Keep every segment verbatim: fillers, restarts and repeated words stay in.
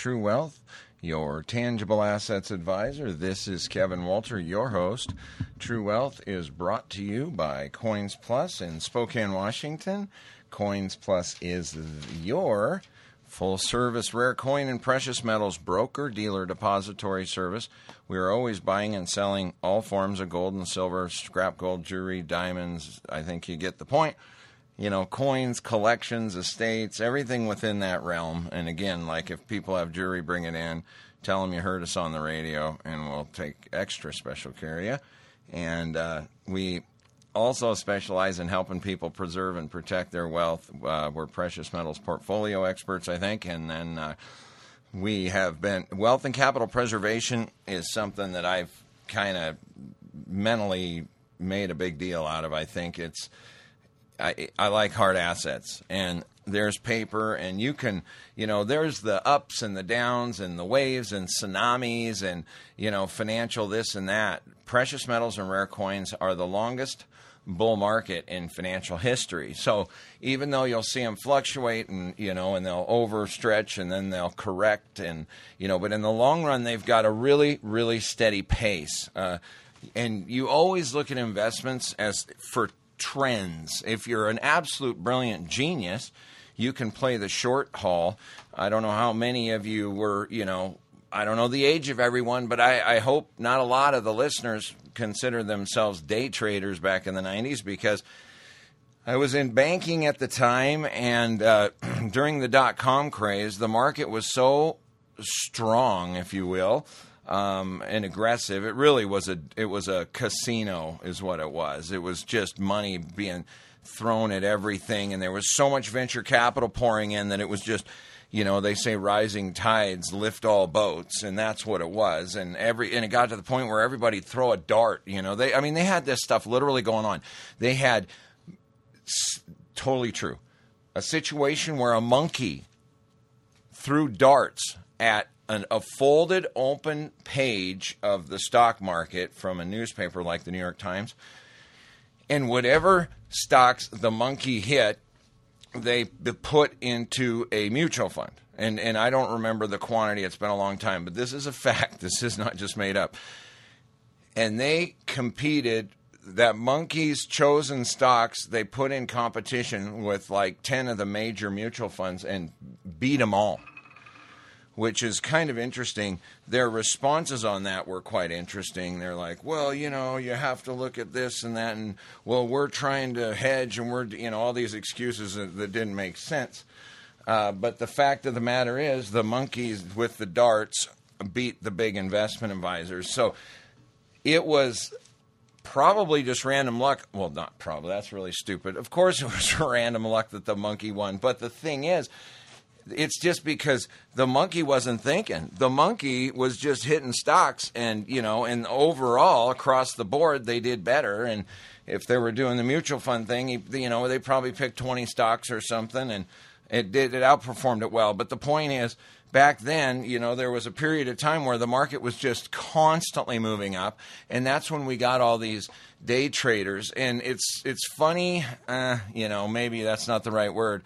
True Wealth, your tangible assets advisor. This is Kevin Walter, your host. True Wealth is brought to you by Coins Plus in Spokane, Washington. Coins Plus is your full-service rare coin and precious metals broker, dealer, depository service. We are always buying and selling all forms of gold and silver, scrap gold, jewelry, diamonds. I think you get the point. You know, coins, collections, estates, everything within that realm. And again, like if people have jewelry, bring it in. Tell them you heard us on the radio, and we'll take extra special care of you. And uh, we also specialize in helping people preserve and protect their wealth. Uh, we're precious metals portfolio experts, I think. And then uh, we have been, wealth and capital preservation is something that I've kind of mentally made a big deal out of. I think it's, I, I like hard assets, and there's paper, and you can, you know, there's the ups and the downs and the waves and tsunamis and, you know, financial this and that. Precious metals and rare coins are the longest bull market in financial history. So even though you'll see them fluctuate and, you know, and they'll overstretch and then they'll correct and, you know, but in the long run, they've got a really, really steady pace. Uh, and you always look at investments as for trends. If you're an absolute brilliant genius, you can play the short haul. I don't know how many of you were, you know, I don't know the age of everyone, but I, I hope not a lot of the listeners consider themselves day traders back in the nineties, because I was in banking at the time, and uh, during the dot-com craze, the market was so strong, if you will, Um, and aggressive. It really was a it was a casino is what it was. It was just money being thrown at everything, and there was so much venture capital pouring in that it was just, you know, they say rising tides lift all boats, and that's what it was. And every and it got to the point where everybody'd throw a dart, you know. They I mean, they had this stuff literally going on. They had totally true. A situation where a monkey threw darts at An, a folded open page of the stock market from a newspaper like the New York Times, and whatever stocks the monkey hit, they put into a mutual fund. And and I don't remember the quantity. It's been a long time, but this is a fact. This is not just made up. And they competed. That monkey's chosen stocks, they put in competition with like ten of the major mutual funds and beat them all, which is kind of interesting. Their responses on that were quite interesting. They're like, well, you know, you have to look at this and that, and, well, we're trying to hedge, and we're, you know, all these excuses that, that didn't make sense. Uh, but the fact of the matter is the monkeys with the darts beat the big investment advisors. So it was probably just random luck. Well, not probably. That's really stupid. Of course it was random luck that the monkey won. But the thing is, it's just because the monkey wasn't thinking. The monkey was just hitting stocks, and, you know, and overall across the board they did better. And if they were doing the mutual fund thing, you know, they probably picked twenty stocks or something, and it did it outperformed it well. But the point is, back then, you know, there was a period of time where the market was just constantly moving up, and that's when we got all these day traders. And it's it's funny, uh, you know, maybe that's not the right word.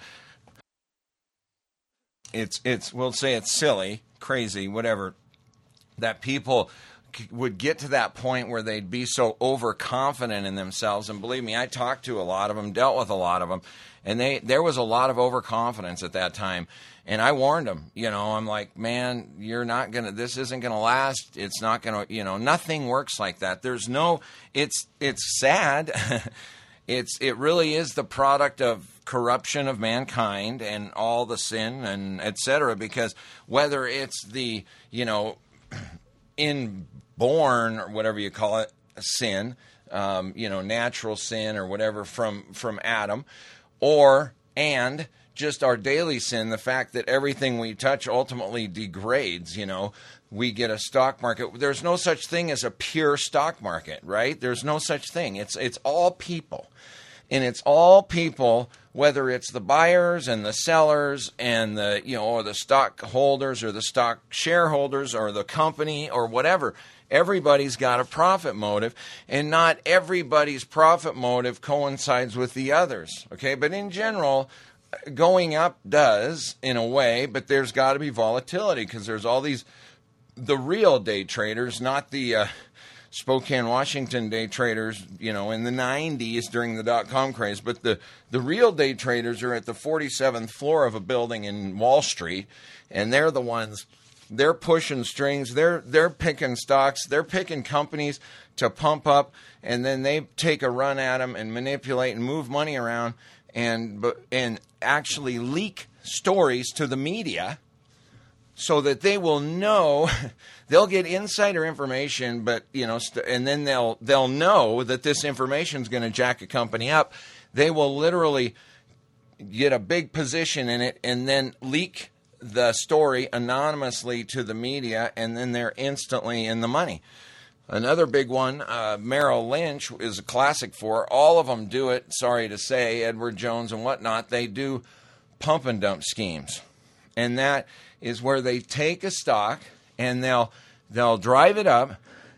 It's, it's, we'll say it's silly, crazy, whatever, that people c- would get to that point where they'd be so overconfident in themselves. And believe me, I talked to a lot of them, dealt with a lot of them, and they, there was a lot of overconfidence at that time. And I warned them, you know, I'm like, man, you're not going to, this isn't going to last. It's not going to, you know, nothing works like that. There's no, it's, it's sad. It's it really is the product of corruption of mankind and all the sin and et cetera. Because whether it's the, you know, inborn or whatever you call it, sin, um, you know, natural sin or whatever from from Adam, or and just our daily sin, the fact that everything we touch ultimately degrades, you know. We get a stock market. There's no such thing as a pure stock market, right? There's no such thing. It's it's all people. And it's all people, whether it's the buyers and the sellers and the, you know, or the stockholders or the stock shareholders or the company or whatever. Everybody's got a profit motive, and not everybody's profit motive coincides with the others, okay? But in general, going up does in a way, but there's got to be volatility because there's all these, the real day traders, not the uh, Spokane, Washington day traders, you know, in the nineties during the dot-com craze, but the, the real day traders are at the forty-seventh floor of a building in Wall Street, and they're the ones, they're pushing strings, they're they're picking stocks, they're picking companies to pump up, and then they take a run at them and manipulate and move money around and and actually leak stories to the media so that they will know, they'll get insider information, but you know, st- and then they'll they'll know that this information is going to jack a company up. They will literally get a big position in it and then leak the story anonymously to the media, and then they're instantly in the money. Another big one, uh, Merrill Lynch is a classic for. All of them do it, sorry to say, Edward Jones and whatnot. They do pump and dump schemes. And that is where they take a stock and they'll they'll drive it up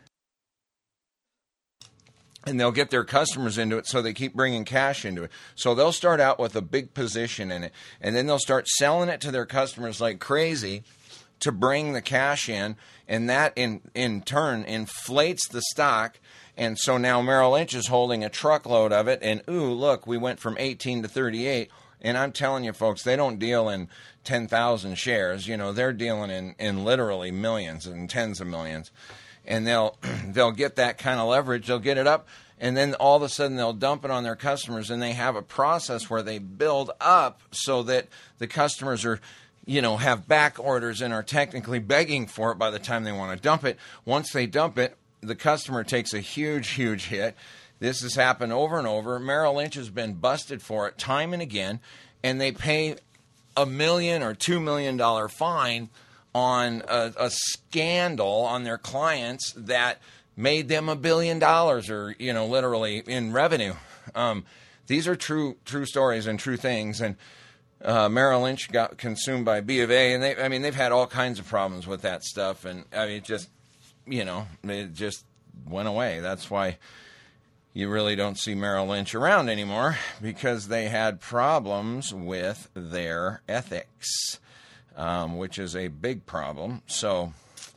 and they'll get their customers into it, so they keep bringing cash into it. So they'll start out with a big position in it, and then they'll start selling it to their customers like crazy to bring the cash in, and that in, in turn inflates the stock. And so now Merrill Lynch is holding a truckload of it, and ooh, look, we went from eighteen to thirty-eight. And I'm telling you, folks, they don't deal in ten thousand shares. You know, they're dealing in, in literally millions and tens of millions. And they'll they'll get that kind of leverage. They'll get it up, and then all of a sudden they'll dump it on their customers. And they have a process where they build up so that the customers are, you know, have back orders and are technically begging for it by the time they want to dump it. Once they dump it, the customer takes a huge, huge hit. This has happened over and over. Merrill Lynch has been busted for it time and again, and they pay a million or two million dollar fine on a, a scandal on their clients that made them a billion dollars, or you know, literally in revenue. Um, these are true, true stories and true things. And uh, Merrill Lynch got consumed by B of A, and they, I mean, they've had all kinds of problems with that stuff. And I mean, it just, you know, it just went away. That's why you really don't see Merrill Lynch around anymore, because they had problems with their ethics. Um, which is a big problem. So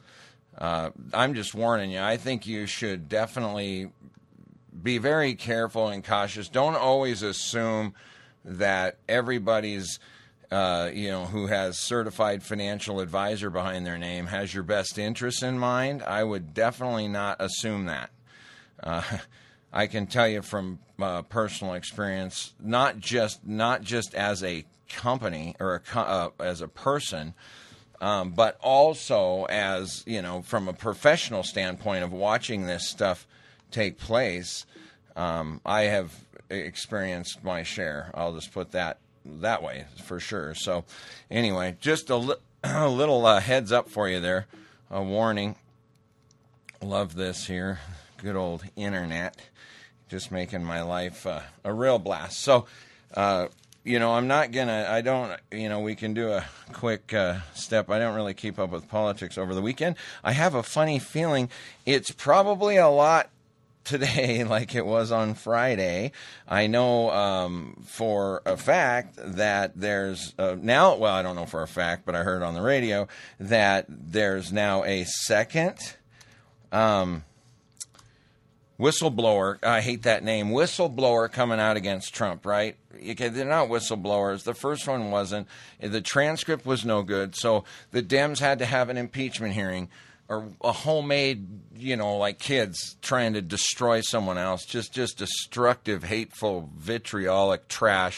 uh, I'm just warning you. I think you should definitely be very careful and cautious. Don't always assume that everybody's, uh, you know, who has certified financial advisor behind their name has your best interests in mind. I would definitely not assume that. Uh, I can tell you from uh, personal experience, not just not just as a company or a, uh, as a person, um, but also as, you know, from a professional standpoint of watching this stuff take place. Um, I have experienced my share. I'll just put that that way for sure. So anyway, just a, li- a little uh, heads up for you there, a warning. Love this here. Good old internet. Just making my life uh, a real blast. So, uh, You know, I'm not going to, I don't, you know, we can do a quick uh, step. I don't really keep up with politics over the weekend. I have a funny feeling it's probably a lot today like it was on Friday. I know um, for a fact that there's uh, now, well, I don't know for a fact, but I heard on the radio that there's now a second um whistleblower, I hate that name, whistleblower coming out against Trump, right? Okay, they're not whistleblowers. The first one wasn't. The transcript was no good. So the Dems had to have an impeachment hearing, or a homemade, you know, like kids trying to destroy someone else. Just, just destructive, hateful, vitriolic trash.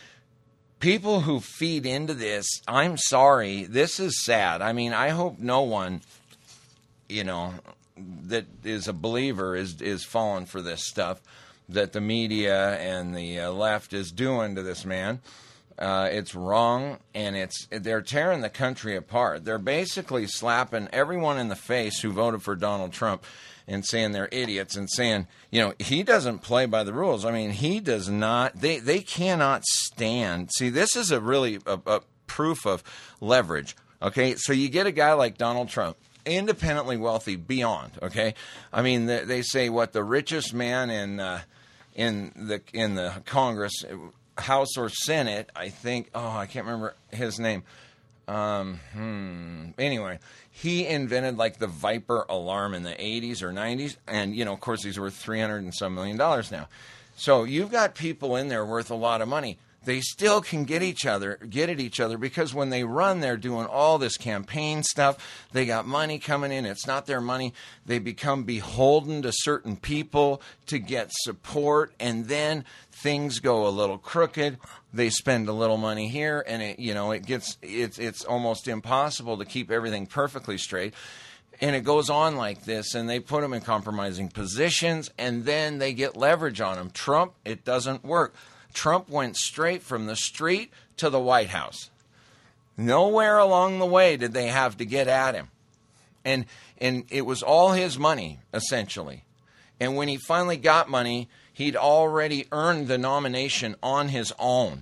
People who feed into this, I'm sorry, this is sad. I mean, I hope no one, you know, that is a believer is is falling for this stuff that the media and the uh, left is doing to this man. Uh, it's wrong, and it's they're tearing the country apart. They're basically slapping everyone in the face who voted for Donald Trump and saying they're idiots, and saying, you know, he doesn't play by the rules. I mean, he does not. They they cannot stand. See, this is a really a, a proof of leverage. Okay, so you get a guy like Donald Trump, independently wealthy beyond, okay? I mean, they say what the richest man in uh, in the in the Congress, House or Senate, I think, oh, I can't remember his name. Um, hmm. Anyway, he invented like the Viper alarm in the eighties or nineties. And, you know, of course, these are worth three hundred and some million dollars now. So you've got people in there worth a lot of money. They still can get each other, get at each other because when they run, they're doing all this campaign stuff. They got money coming in. It's not their money. They become beholden to certain people to get support. And then things go a little crooked. They spend a little money here, and it, you know, it gets it's it's almost impossible to keep everything perfectly straight. And it goes on like this, and they put them in compromising positions, and then they get leverage on them. Trump, it doesn't work. Trump went straight from the street to the White House. Nowhere along the way did they have to get at him. And and it was all his money, essentially. And when he finally got money, he'd already earned the nomination on his own.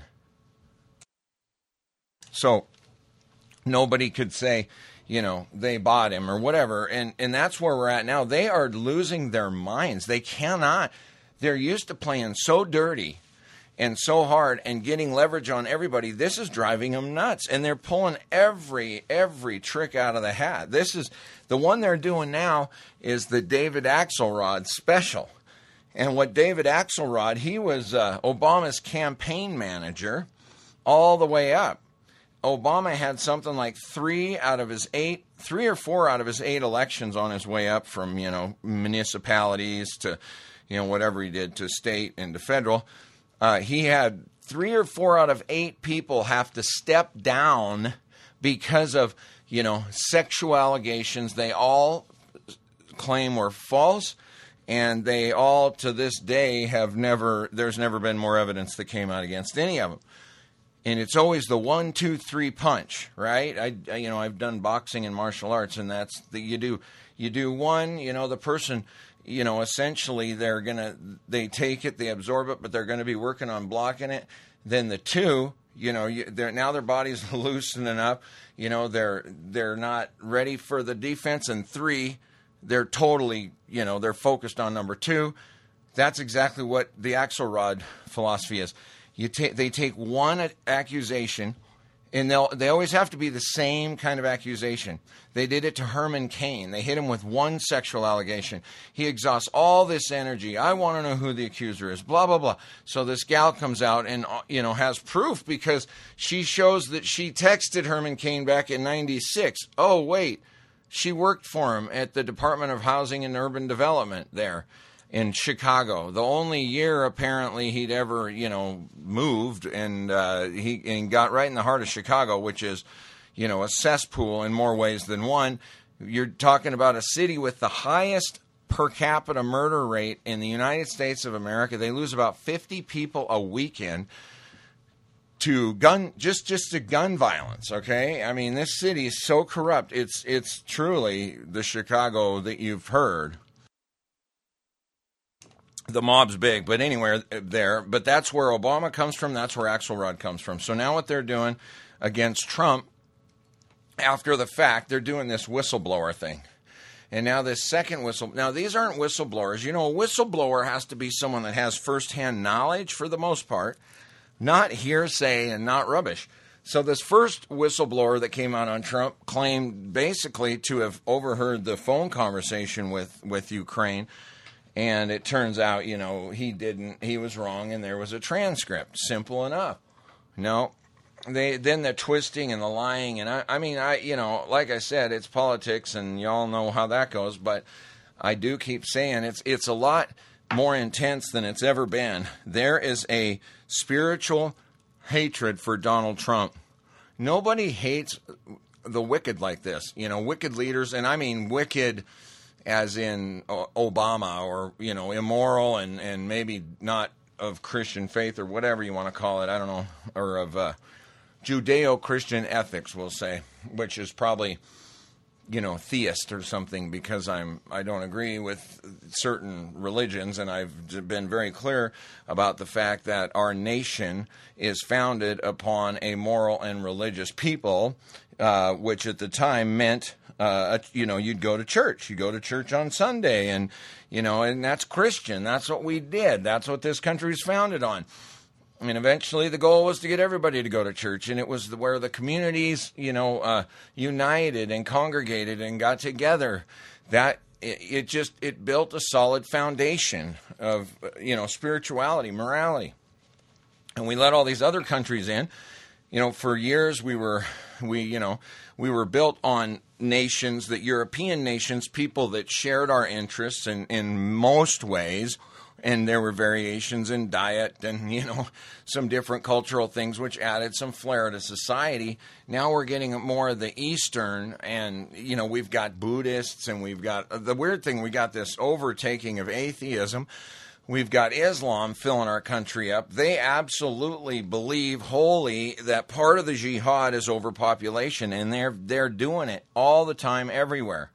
So nobody could say, you know, they bought him or whatever. And, and that's where we're at now. They are losing their minds. They cannot. They're used to playing so dirty and so hard and getting leverage on everybody. This is driving them nuts. And they're pulling every every trick out of the hat. This is the one they're doing now is the David Axelrod special. And what David Axelrod, he was uh, Obama's campaign manager all the way up. Obama had something like three out of his eight, three or four out of his eight elections on his way up from, you know, municipalities to, you know, whatever he did to state and to federal. Uh, he had three or four out of eight people have to step down because of, you know, sexual allegations they all claim were false, and they all to this day have never, there's never been more evidence that came out against any of them. And it's always the one, two, three punch, right? I, I you know, I've done boxing and martial arts, and that's the, you do, you do one, you know, the person, you know, essentially they're going to, they take it, they absorb it, but they're going to be working on blocking it. Then the two, you know, you, they're, now their body's loosening up, you know, they're, they're not ready for the defense. And three, they're totally, you know, they're focused on number two. That's exactly what the Axelrod philosophy is. You take, they take one accusation, and they'll, they always have to be the same kind of accusation. They did it to Herman Cain. They hit him with one sexual allegation. He exhausts all this energy. I want to know who the accuser is, blah, blah, blah. So this gal comes out and, you know, has proof because she shows that she texted Herman Cain back in ninety-six. Oh, wait, she worked for him at the Department of Housing and Urban Development there in Chicago. The only year apparently he'd ever, you know, moved, and uh, he and got right in the heart of Chicago, which is, you know, a cesspool in more ways than one. You're talking about a city with the highest per capita murder rate in the United States of America. They lose about fifty people a weekend to gun, just just to gun violence. Okay, I mean, this city is so corrupt. It's it's truly the Chicago that you've heard. The mob's big, but anywhere there. But that's where Obama comes from. That's where Axelrod comes from. So now what they're doing against Trump, after the fact, they're doing this whistleblower thing. And now this second whistle. Now, these aren't whistleblowers. You know, a whistleblower has to be someone that has firsthand knowledge for the most part, not hearsay and not rubbish. So this first whistleblower that came out on Trump claimed basically to have overheard the phone conversation with, with Ukraine. And it turns out, you know, he didn't, he was wrong, and there was a transcript. Simple enough. No, they, then the twisting and the lying, and I, I mean, I, you know, like I said, it's politics, and y'all know how that goes, but I do keep saying it's, it's a lot more intense than it's ever been. There is a spiritual hatred for Donald Trump. Nobody hates the wicked like this, you know, wicked leaders, and I mean wicked as in Obama, or, you know, immoral and, and maybe not of Christian faith or whatever you want to call it, I don't know, or of uh, Judeo-Christian ethics, we'll say, which is probably, you know, theist or something, because I'm, I don't agree with certain religions, and I've been very clear about the fact that our nation is founded upon a moral and religious people, uh, which at the time meant Uh, you know, you'd go to church. You go to church on Sunday, and, you know, and that's Christian. That's what we did. That's what this country is founded on. And eventually the goal was to get everybody to go to church. And it was the, where the communities, you know, uh, united and congregated and got together. That it, it just, it built a solid foundation of, you know, spirituality, morality. And we let all these other countries in. You know, for years we were, we, you know, we were built on nations, that European nations, people that shared our interests in, in most ways. And there were variations in diet and, you know, some different cultural things which added some flair to society. Now we're getting more of the Eastern, and, you know, we've got Buddhists, and we've got, the weird thing, we got this overtaking of atheism. We've got Islam filling our country up. They absolutely believe wholly that part of the jihad is overpopulation, and they're they're doing it all the time, everywhere.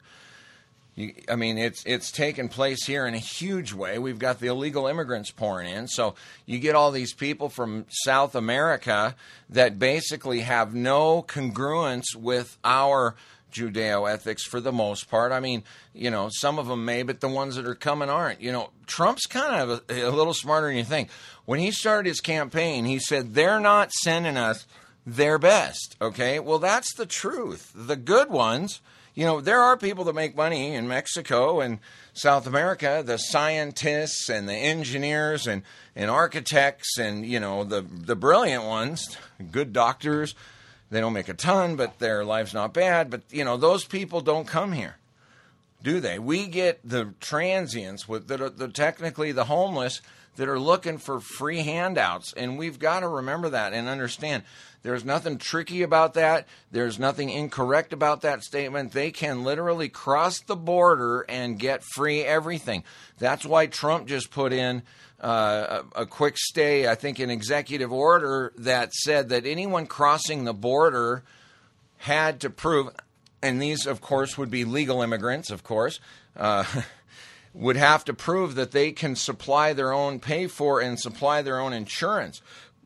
You, I mean, it's it's taken place here in a huge way. We've got the illegal immigrants pouring in. So you get all these people from South America that basically have no congruence with our Judeo-ethics for the most part. I mean, you know, some of them may, but the ones that are coming aren't. You know, Trump's kind of a, a little smarter than you think. When he started his campaign, he said, they're not sending us their best, okay? Well, that's the truth. The good ones, you know, there are people that make money in Mexico and South America, the scientists and the engineers and, and architects and, you know, the, the brilliant ones, good doctors. They don't make a ton, but their life's not bad. But, you know, those people don't come here, do they? We get the transients, with the, the technically the homeless, that are looking for free handouts. And we've got to remember that and understand there's nothing tricky about that. There's nothing incorrect about that statement. They can literally cross the border and get free everything. That's why Trump just put in Uh, a, a quick stay, I think, an executive order that said that anyone crossing the border had to prove, and these, of course, would be legal immigrants, of course, uh, would have to prove that they can supply their own, pay for and supply their own insurance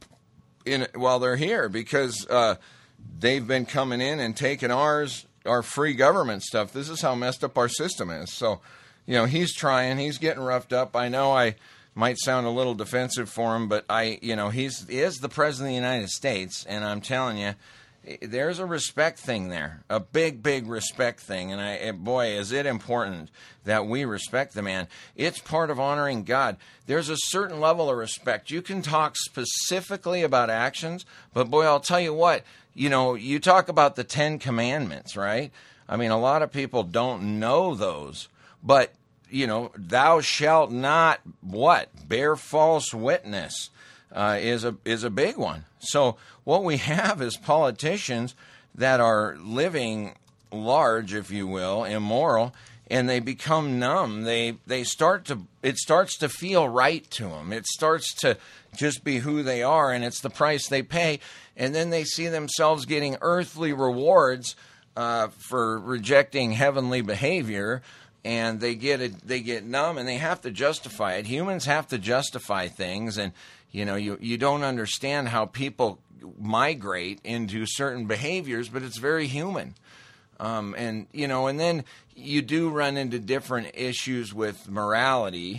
in while they're here, because uh, they've been coming in and taking ours, our free government stuff. This is how messed up our system is. So, you know, he's trying, he's getting roughed up. I know I might sound a little defensive for him, but I, you know, he's he is the president of the United States, and I'm telling you, there's a respect thing there, a big, big respect thing, and I, boy, is it important that we respect the man. It's part of honoring God. There's a certain level of respect. You can talk specifically about actions, but boy, I'll tell you what, you know, you talk about the Ten Commandments, right? I mean, a lot of people don't know those, but you know, thou shalt not what? Bear false witness uh, is a is a big one. So what we have is politicians that are living large, if you will, immoral, and they become numb. They they start to it starts to feel right to them. It starts to just be who they are, and it's the price they pay. And then they see themselves getting earthly rewards uh, for rejecting heavenly behavior. And they get it, they get numb, and they have to justify it. Humans have to justify things, and you know, you, you don't understand how people migrate into certain behaviors, but it's very human. Um, and you know, and then you do run into different issues with morality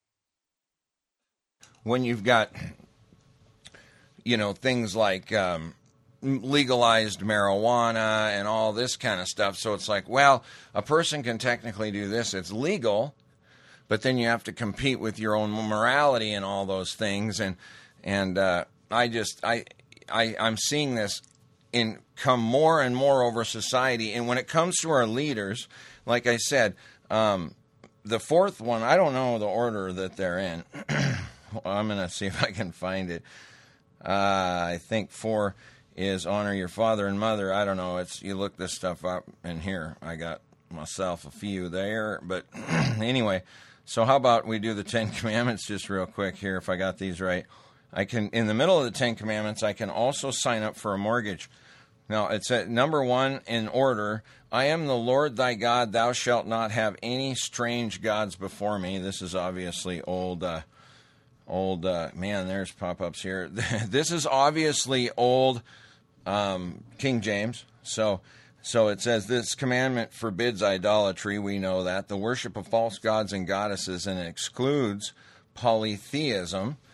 when you've got, you know, things like um, legalized marijuana and all this kind of stuff. So it's like, well, a person can technically do this. It's legal, but then you have to compete with your own morality and all those things. And and uh, I just I I I'm seeing this in come more and more over society. And when it comes to our leaders, like I said, um, the fourth one, I don't know the order that they're in. I'm gonna see if I can find it. Uh, I think four is honor your father and mother. I don't know. It's you look this stuff up in here. I got myself a few there. But anyway, so how about we do the Ten Commandments just real quick here, if I got these right. I can, in the middle of the Ten Commandments, I can also sign up for a mortgage. Now, it's at number one in order. I am the Lord thy God. Thou shalt not have any strange gods before me. This is obviously old, uh, old, uh, man, there's pop-ups here. This is obviously old Um, King James. So so it says, this commandment forbids idolatry. We know that. The worship of false gods and goddesses, and it excludes polytheism.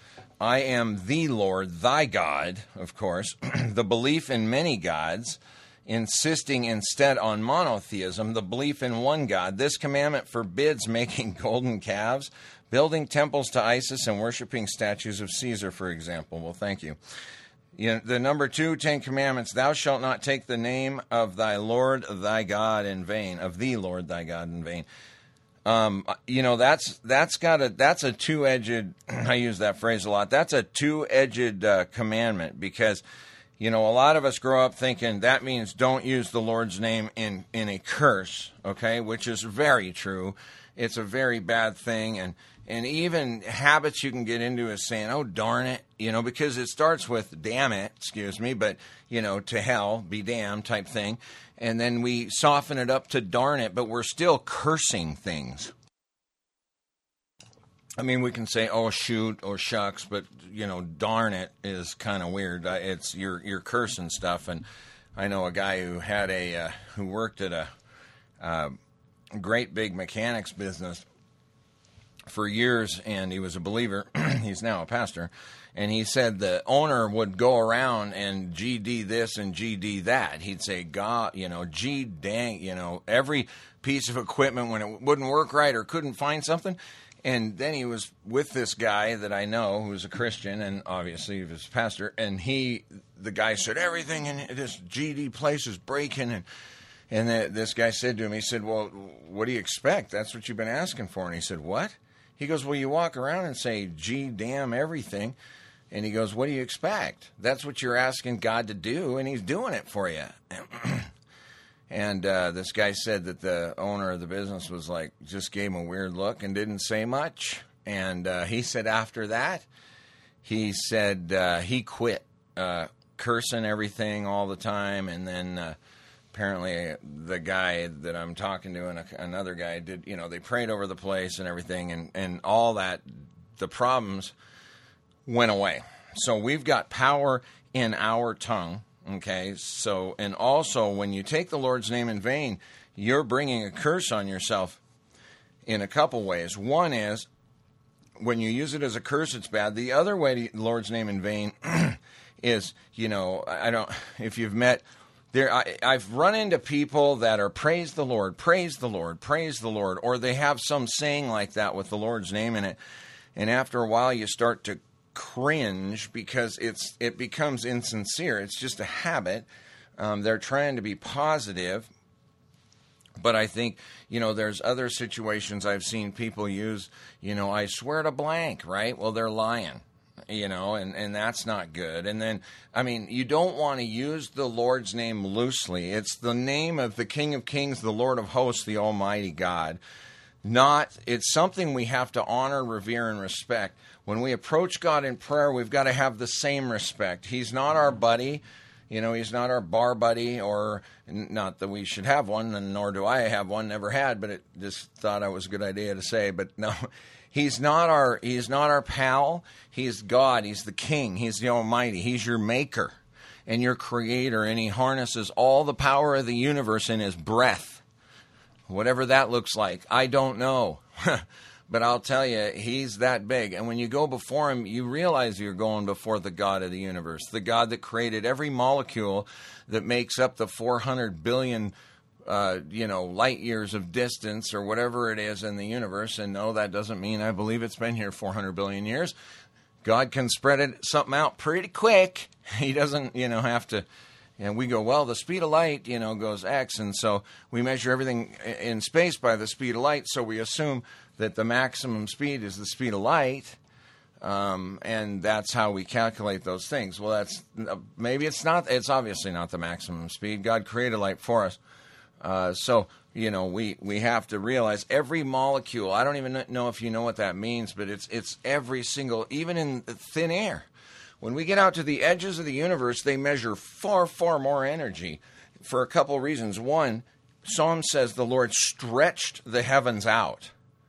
I am the Lord, thy God, of course, the belief in many gods, insisting instead on monotheism, the belief in one God. This commandment forbids making golden calves, building temples to Isis, and worshiping statues of Caesar, for example. Well, thank you. You know, the number two Ten Commandments, thou shalt not take the name of thy Lord thy God in vain, of the Lord thy God in vain. Um, you know, that's that's got a that's a two-edged, I use that phrase a lot, that's a two-edged uh, commandment, because, you know, a lot of us grow up thinking that means don't use the Lord's name in, in a curse, okay, which is very true. It's a very bad thing, and And even habits you can get into is saying, oh, darn it, you know, because it starts with damn it, excuse me, but, you know, to hell, be damned type thing. And then we soften it up to darn it, but we're still cursing things. I mean, we can say, oh, shoot, or shucks, but, you know, darn it is kind of weird. It's you're, you're cursing stuff. And I know a guy who had a, uh, who worked at a uh, great big mechanics business for years, and he was a believer. He's now a pastor. And he said the owner would go around and G D this and G D that. He'd say, God, you know, gee dang, you know, every piece of equipment when it wouldn't work right or couldn't find something. And then he was with this guy that I know who's a Christian, and obviously he was a pastor, and he, the guy said, everything in this G D place is breaking. And and the, this guy said to him, he said, well, what do you expect? That's what you've been asking for. And he said, what? He goes, well, you walk around and say, gee, damn everything. And he goes, what do you expect? That's what you're asking God to do, and he's doing it for you. And uh, this guy said that the owner of the business was like, just gave him a weird look and didn't say much. And uh, he said after that, he said uh, he quit uh, cursing everything all the time. And then uh, apparently the guy that I'm talking to and a, another guy did, you know, they prayed over the place and everything, and, and all that, the problems went away. So we've got power in our tongue, okay? So, and also when you take the Lord's name in vain, you're bringing a curse on yourself in a couple ways. One is, when you use it as a curse, it's bad. The other way to use the Lord's name in vain is, you know, I don't, if you've met, there, I, I've run into people that are praise the Lord, praise the Lord, praise the Lord, or they have some saying like that with the Lord's name in it. And after a while, you start to cringe because it's it becomes insincere. It's just a habit. Um, they're trying to be positive. But I think, you know, there's other situations I've seen people use, you know, I swear to blank, right? Well, they're lying, you know, and, and that's not good. And then, I mean, you don't want to use the Lord's name loosely. It's the name of the King of Kings, the Lord of Hosts, the Almighty God. Not, it's something we have to honor, revere, and respect. When we approach God in prayer, we've got to have the same respect. He's not our buddy. You know, he's not our bar buddy, or not that we should have one, and nor do I have one, never had, but it just thought it was a good idea to say. But no, he's not our, he's not our pal. He's God. He's the King. He's the Almighty. He's your maker and your creator, and he harnesses all the power of the universe in his breath. Whatever that looks like, I don't know. But I'll tell you, he's that big. And when you go before him, you realize you're going before the God of the universe, the God that created every molecule that makes up the four hundred billion, uh, you know, light years of distance or whatever it is in the universe. And no, that doesn't mean I believe it's been here four hundred billion years. God can spread it something out pretty quick. He doesn't, you know, have to. And we go, well, the speed of light, you know, goes X. And so we measure everything in space by the speed of light. So we assume that the maximum speed is the speed of light. Um, and that's how we calculate those things. Well, that's maybe it's not. It's obviously not the maximum speed. God created light for us. Uh, so, you know, we, we have to realize every molecule. I don't even know if you know what that means, but it's it's every single, even in thin air. When we get out to the edges of the universe, they measure far, far more energy for a couple reasons. One, Psalm says the Lord stretched the heavens out.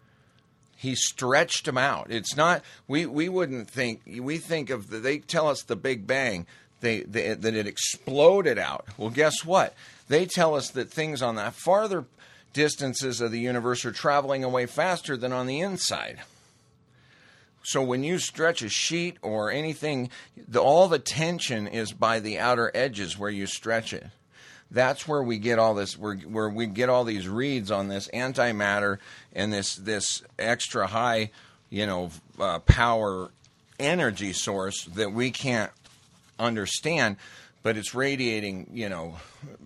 He stretched them out. It's not, we, we wouldn't think, we think of, the, they tell us the Big Bang, they, they, that it exploded out. Well, guess what? They tell us that things on the farther distances of the universe are traveling away faster than on the inside. So when you stretch a sheet or anything, the, all the tension is by the outer edges where you stretch it. That's where we get all this, where, where we get all these reads on this antimatter and this this extra high, you know, uh, power energy source that we can't understand, but it's radiating, you know,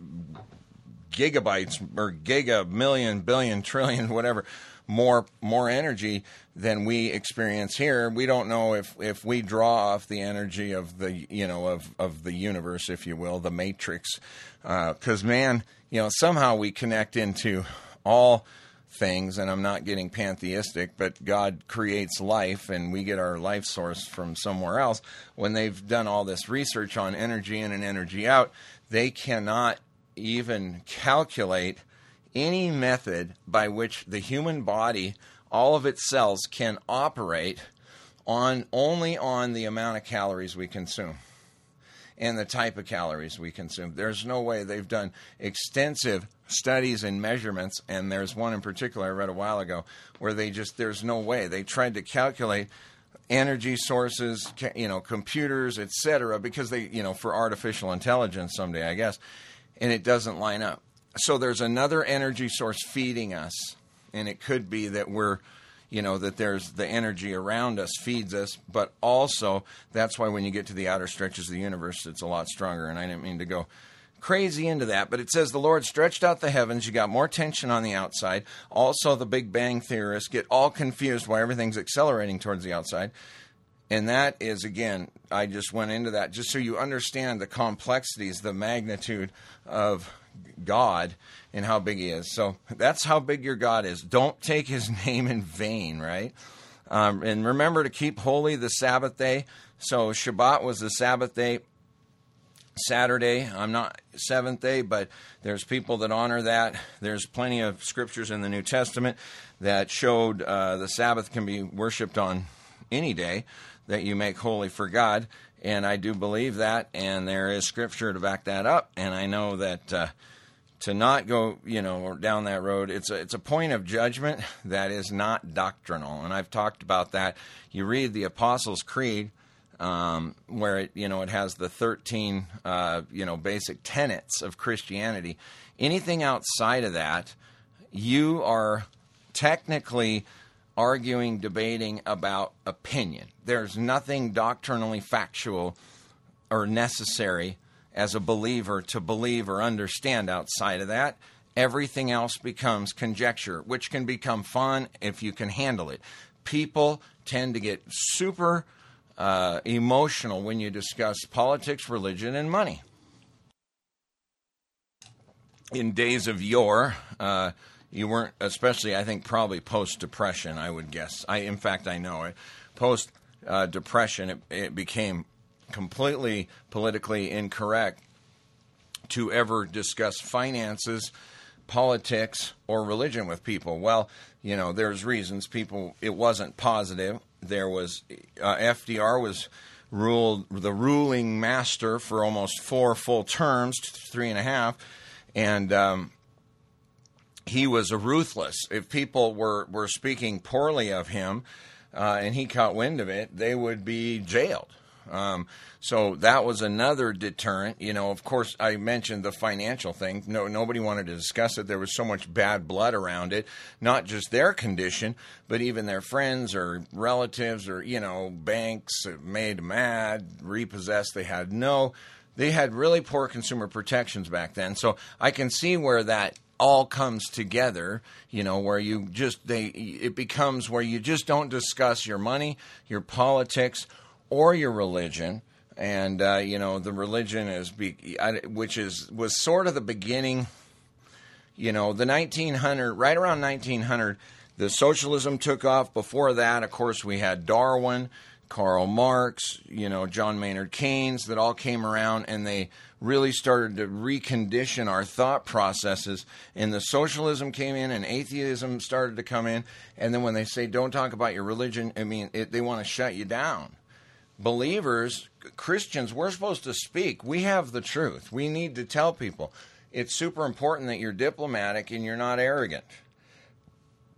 gigabytes or giga, million, billion, trillion, whatever, more more energy than we experience here. We don't know if, if we draw off the energy of the, you know, of, of the universe, if you will, the matrix. Because, uh, man, you know, somehow we connect into all things, and I'm not getting pantheistic, but God creates life, and we get our life source from somewhere else. When they've done all this research on energy in and energy out, they cannot even calculate any method by which the human body, all of its cells, can operate on only on the amount of calories we consume and the type of calories we consume. There's no way. They've done extensive studies and measurements, and there's one in particular I read a while ago where they just, there's no way. They tried to calculate energy sources, you know, computers, et cetera, because they, you know, for artificial intelligence someday, I guess, and it doesn't line up. So there's another energy source feeding us, and it could be that we're, you know, that there's the energy around us feeds us, but also that's why when you get to the outer stretches of the universe, it's a lot stronger. And I didn't mean to go crazy into that, but it says the Lord stretched out the heavens. You got more tension on the outside. Also, the Big Bang theorists get all confused why everything's accelerating towards the outside. And that is, again, I just went into that just so you understand the complexities, the magnitude of God and how big he is. So that's how big your God is. Don't take his name in vain, right? Um, and remember to keep holy the Sabbath day. So Shabbat was the Sabbath day. Saturday, I'm not seventh day, but there's people that honor that. There's plenty of scriptures in the New Testament that showed uh, the Sabbath can be worshipped on any day that you make holy for God. And I do believe that, and there is scripture to back that up. And I know that uh, to not go, you know, down that road, it's a, it's a point of judgment that is not doctrinal. And I've talked about that. You read the Apostles' Creed, um, where it, you know, it has the thirteen, uh, you know, basic tenets of Christianity. Anything outside of that, you are technically arguing, debating about opinion. There's nothing doctrinally factual or necessary as a believer to believe or understand outside of that. Everything else becomes conjecture, which can become fun if you can handle it. People tend to get super uh, emotional when you discuss politics, religion, and money. In days of yore, uh, you weren't, especially, I think, probably post-Depression, I would guess. I, in fact, I know it. Post-Depression, uh, it, it became completely politically incorrect to ever discuss finances, politics, or religion with people. Well, you know, there's reasons. People, it wasn't positive. There was, uh, F D R was ruled the ruling master for almost four full terms, three and a half, and um, he was a ruthless. If people were, were speaking poorly of him uh, and he caught wind of it, they would be jailed. Um, so that was another deterrent. You know, of course, I mentioned the financial thing. No, nobody wanted to discuss it. There was so much bad blood around it, not just their condition, but even their friends or relatives or, you know, banks made mad, repossessed. They had no, they had really poor consumer protections back then. So I can see where that all comes together, you know, where you just, they, it becomes where you just don't discuss your money, your politics, or your religion. And, uh, you know, the religion is, be, which is, was sort of the beginning, you know, the nineteen hundred, right around nineteen hundred, the socialism took off. Before that, of course, we had Darwin, Karl Marx, you know, John Maynard Keynes, that all came around, and they really started to recondition our thought processes. And the socialism came in, and atheism started to come in. And then when they say, don't talk about your religion, I mean, it, they want to shut you down. Believers, Christians, we're supposed to speak. We have the truth. We need to tell people. It's super important that you're diplomatic and you're not arrogant.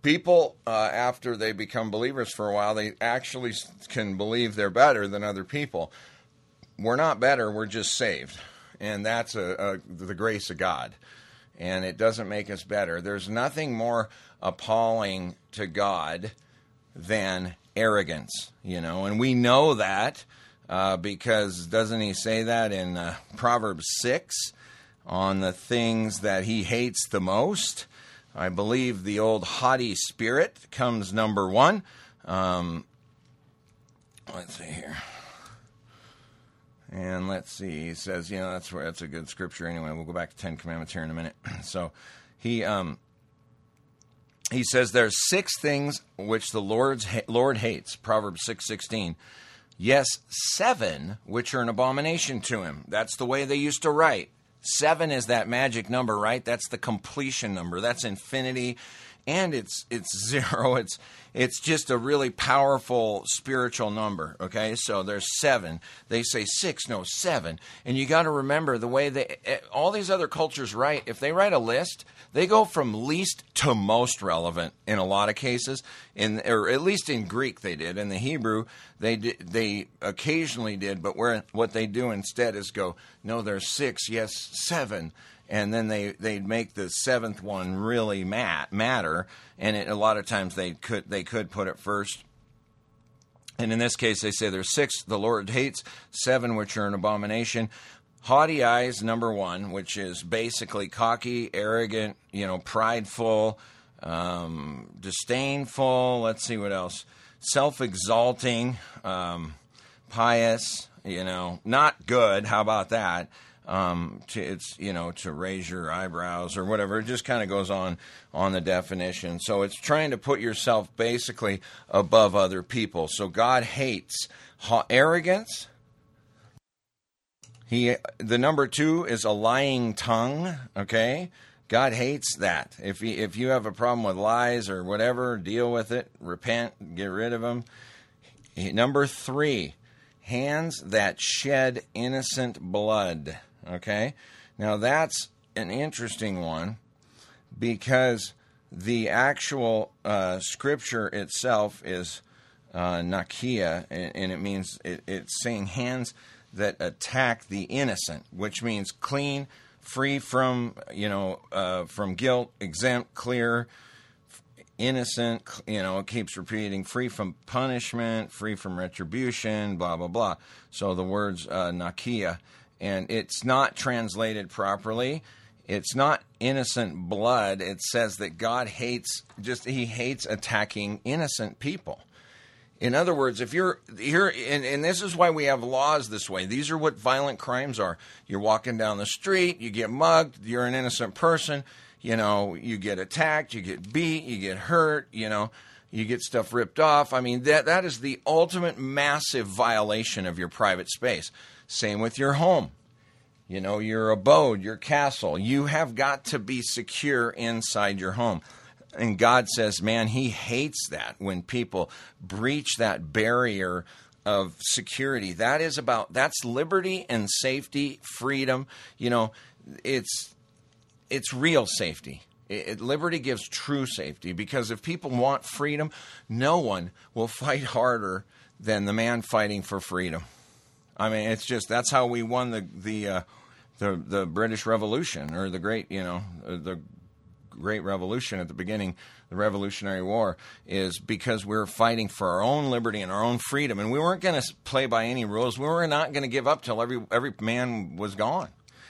people, uh, after they become believers for a while, they actually can believe they're better than other people. We're not better, we're just saved. And that's a, a, the grace of God. And it doesn't make us better. There's nothing more appalling to God than arrogance, you know. And we know that uh, because doesn't he say that in uh, Proverbs six on the things that he hates the most? I believe the old haughty spirit comes number one. Um, let's see here. And let's see, he says, you know, that's where that's a good scripture anyway. We'll go back to Ten Commandments here in a minute. So he um, he says there's six things which the Lord's Lord hates, Proverbs six sixteen. Yes, seven which are an abomination to him. That's the way they used to write. Seven is that magic number, right? That's the completion number. That's infinity. And it's it's zero. It's it's just a really powerful spiritual number, okay? So there's seven. They say six, no, seven. And you got to remember the way they, all these other cultures write, if they write a list, they go from least to most relevant in a lot of cases, in, or at least in Greek they did. In the Hebrew, they did, they occasionally did, but where what they do instead is go, no, there's six, yes, seven. And then they they'd make the seventh one really mat, matter, and it, a lot of times they could they could put it first. And in this case, they say there's six the Lord hates, seven which are an abomination. Haughty eyes, number one, which is basically cocky, arrogant, you know, prideful, um, disdainful. Let's see what else. Self-exalting, um, pious, you know, not good. How about that? Um, to, it's, you know, to raise your eyebrows or whatever. It just kind of goes on on the definition. So it's trying to put yourself basically above other people. So God hates ha- arrogance. He, the number two is a lying tongue. Okay, God hates that. If he, if you have a problem with lies or whatever, deal with it. Repent, get rid of them. He, number three, hands that shed innocent blood. Okay, now that's an interesting one because the actual uh, scripture itself is uh, nakia, and, and it means it, it's saying hands that attack the innocent, which means clean, free from you know uh, from guilt, exempt, clear, innocent. You know, it keeps repeating, free from punishment, free from retribution, blah blah blah. So the words uh, nakia. And it's not translated properly. It's not innocent blood. It says that God hates, just he hates attacking innocent people. In other words, if you're here, and, and this is why we have laws this way. These are what violent crimes are. You're walking down the street, you get mugged, you're an innocent person, you know, you get attacked, you get beat, you get hurt, you know, you get stuff ripped off. I mean, that that is the ultimate massive violation of your private space. Same with your home, you know, your abode, your castle. You have got to be secure inside your home. And God says, man, he hates that when people breach that barrier of security. That is about, that's liberty and safety, freedom. You know, it's it's real safety. It, it, liberty gives true safety, because if people want freedom, no one will fight harder than the man fighting for freedom. I mean, it's just, that's how we won the the uh, the, the British Revolution, or the great, you know, the Great Revolution at the beginning, the Revolutionary War, is because we were fighting for our own liberty and our own freedom, and we weren't going to play by any rules. We were not going to give up till every every man was gone.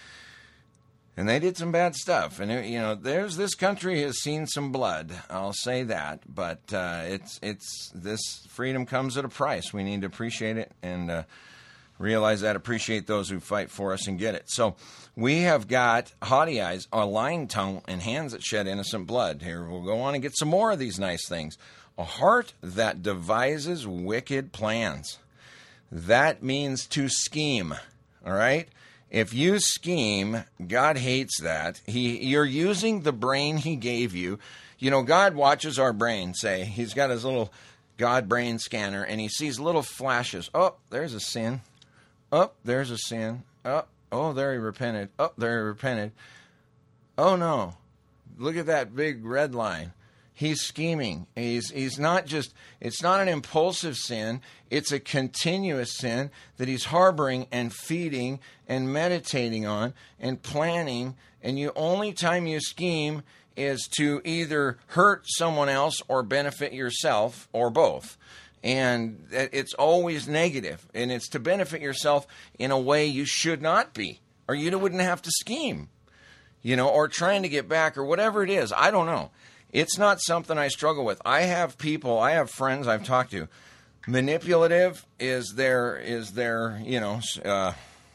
And they did some bad stuff, and it, you know, there's this country has seen some blood. I'll say that, but uh, it's it's this freedom comes at a price. We need to appreciate it and uh, realize that, appreciate those who fight for us and get it. So we have got haughty eyes, a lying tongue, and hands that shed innocent blood. Here, we'll go on and get some more of these nice things. A heart that devises wicked plans. That means to scheme, all right? If you scheme, God hates that. He, you're using the brain he gave you. You know, God watches our brain, say. He's got his little God brain scanner, and he sees little flashes. Oh, there's a sin. Oh, there's a sin. Oh, oh, there he repented. Oh, there he repented. Oh, no. Look at that big red line. He's scheming. He's he's not just, it's not an impulsive sin. It's a continuous sin that he's harboring and feeding and meditating on and planning. And the only time you scheme is to either hurt someone else or benefit yourself, or both. And it's always negative. And it's to benefit yourself in a way you should not be, or you wouldn't have to scheme, you know, or trying to get back, or whatever it is. I don't know. It's not something I struggle with. I have people, I have friends I've talked to. Manipulative is their, is their, you know, uh,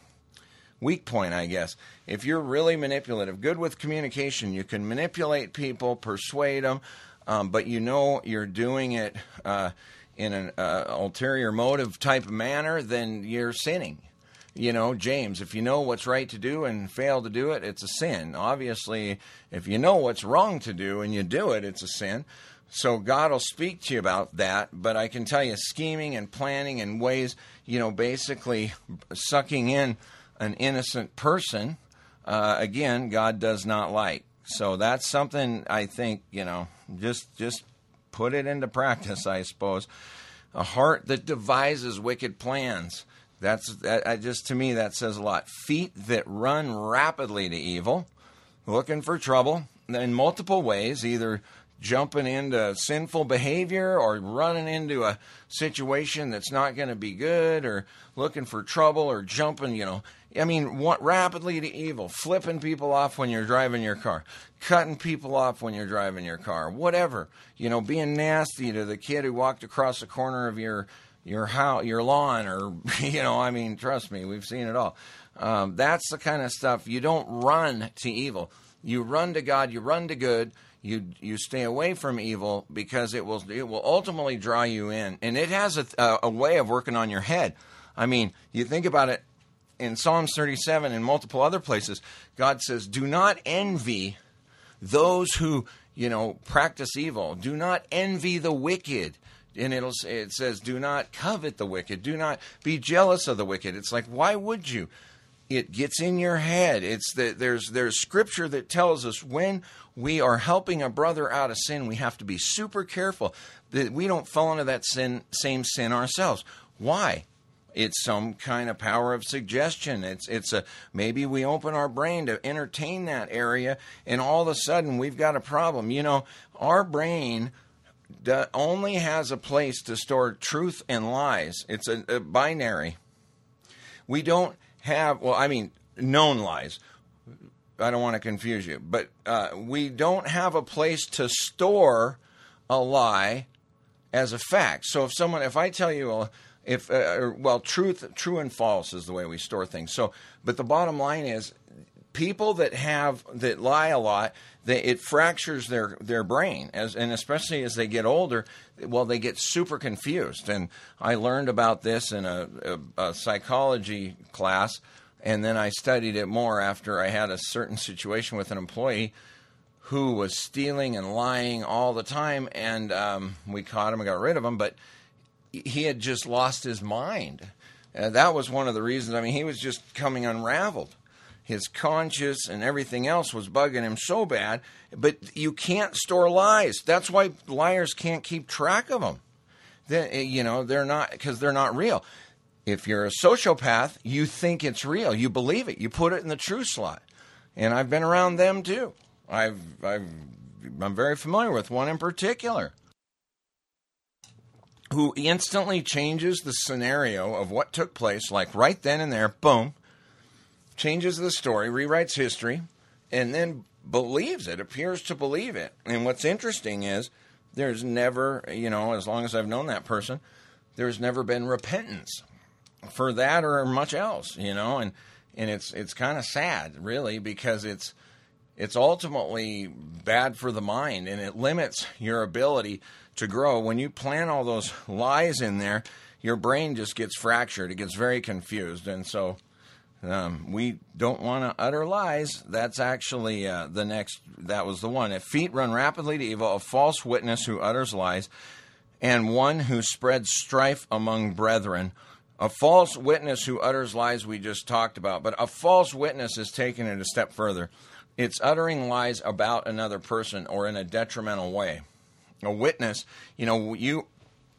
weak point, I guess. If you're really manipulative, good with communication, you can manipulate people, persuade them, um, but you know you're doing it uh, in an uh, ulterior motive type of manner, then you're sinning. You know, James, if you know what's right to do and fail to do it, it's a sin. Obviously, if you know what's wrong to do and you do it, it's a sin. So God will speak to you about that. But I can tell you, scheming and planning in ways, you know, basically sucking in an innocent person, uh, again, God does not like. So that's something I think, you know, just just put it into practice, I suppose. A heart that devises wicked plans. That's that. I just, to me, that says a lot. Feet that run rapidly to evil, looking for trouble in multiple ways, either jumping into sinful behavior or running into a situation that's not going to be good, or looking for trouble, or jumping, you know. I mean, what, rapidly to evil, flipping people off when you're driving your car, cutting people off when you're driving your car, whatever. You know, being nasty to the kid who walked across the corner of your your house, your lawn, or, you know, I mean, trust me, we've seen it all. Um, that's the kind of stuff. You don't run to evil. You run to God. You run to good. You you stay away from evil, because it will it will ultimately draw you in, and it has a, a, a way of working on your head. I mean, you think about it in Psalms thirty-seven and multiple other places. God says, "Do not envy those who, you know, practice evil. Do not envy the wicked." And it'll it says, "Do not covet the wicked. Do not be jealous of the wicked." It's like, why would you? It gets in your head. It's that there's there's scripture that tells us when we are helping a brother out of sin, we have to be super careful that we don't fall into that sin, same sin ourselves. Why? It's some kind of power of suggestion. It's it's a maybe we open our brain to entertain that area, and all of a sudden we've got a problem. You know, our brain only has a place to store truth and lies. It's a, a binary. We don't have, well, I mean, known lies. I don't want to confuse you, but uh, we don't have a place to store a lie as a fact. So if someone, if I tell you, well, if uh, well, truth, true and false is the way we store things. So, but the bottom line is, people that have that lie a lot, they, it fractures their, their brain, as and especially as they get older. Well, they get super confused. And I learned about this in a, a, a psychology class, and then I studied it more after I had a certain situation with an employee who was stealing and lying all the time, and um, we caught him and got rid of him. But he had just lost his mind. Uh, that was one of the reasons. I mean, he was just coming unraveled. His conscience and everything else was bugging him so bad. But you can't store lies. That's why liars can't keep track of them. They, you know, they're not, because they're not real. If you're a sociopath, you think it's real. You believe it. You put it in the true slot. And I've been around them too. I've, I've, I'm very familiar with one in particular who instantly changes the scenario of what took place, like right then and there, boom, changes the story, rewrites history, and then believes it, appears to believe it. And what's interesting is there's never, you know, as long as I've known that person, there's never been repentance for that or much else, you know, and and it's it's kind of sad, really, because it's it's ultimately bad for the mind, and it limits your ability to grow. When you plant all those lies in there, your brain just gets fractured. It gets very confused, and so um, we don't want to utter lies. That's actually uh, the next, that was the one. If feet run rapidly to evil, a false witness who utters lies, and one who spreads strife among brethren. A false witness who utters lies we just talked about, but a false witness is taking it a step further. It's uttering lies about another person or in a detrimental way. a witness, you know, you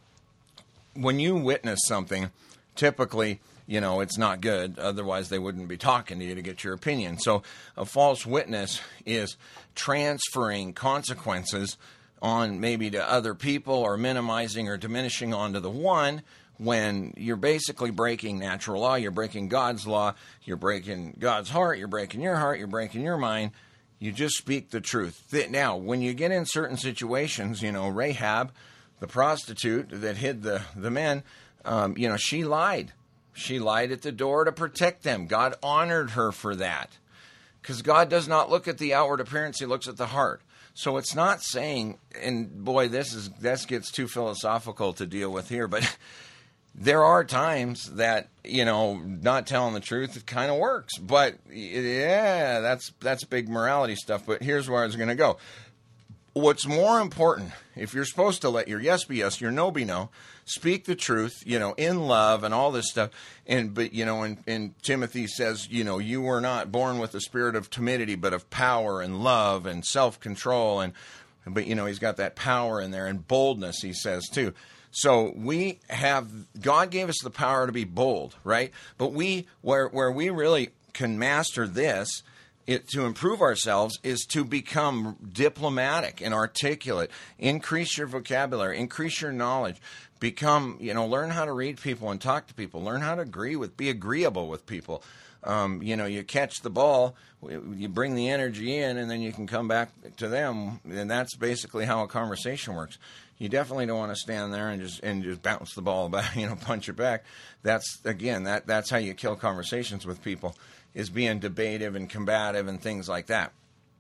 when you witness something, typically, you know, it's not good. Otherwise, they wouldn't be talking to you to get your opinion. So a false witness is transferring consequences on maybe to other people, or minimizing or diminishing onto the one, when you're basically breaking natural law, you're breaking God's law, you're breaking God's heart, you're breaking your heart, you're breaking your mind. You just speak the truth. Now, when you get in certain situations, you know, Rahab, the prostitute that hid the, the men, um, you know, she lied. She lied at the door to protect them. God honored her for that. Because God does not look at the outward appearance, he looks at the heart. So it's not saying, and boy, this is this gets too philosophical to deal with here, but there are times that, you know, not telling the truth, it kind of works. But yeah, that's that's big morality stuff. But here's where I was going to go. What's more important, if you're supposed to let your yes be yes, your no be no, speak the truth, you know, in love and all this stuff. And, but, you know, and, and Timothy says, you know, you were not born with the spirit of timidity, but of power and love and self-control. And, but, you know, he's got that power in there, and boldness, he says, too. So we have, God gave us the power to be bold, right? But we, where, where we really can master this, It, to improve ourselves, is to become diplomatic and articulate, increase your vocabulary, increase your knowledge, become, you know, learn how to read people and talk to people, learn how to agree with, be agreeable with people. Um, you know, you catch the ball, you bring the energy in, and then you can come back to them, and that's basically how a conversation works. You definitely don't want to stand there and just and just bounce the ball back, you know, punch it back. That's, again, that that's how you kill conversations with people, is being debative and combative and things like that.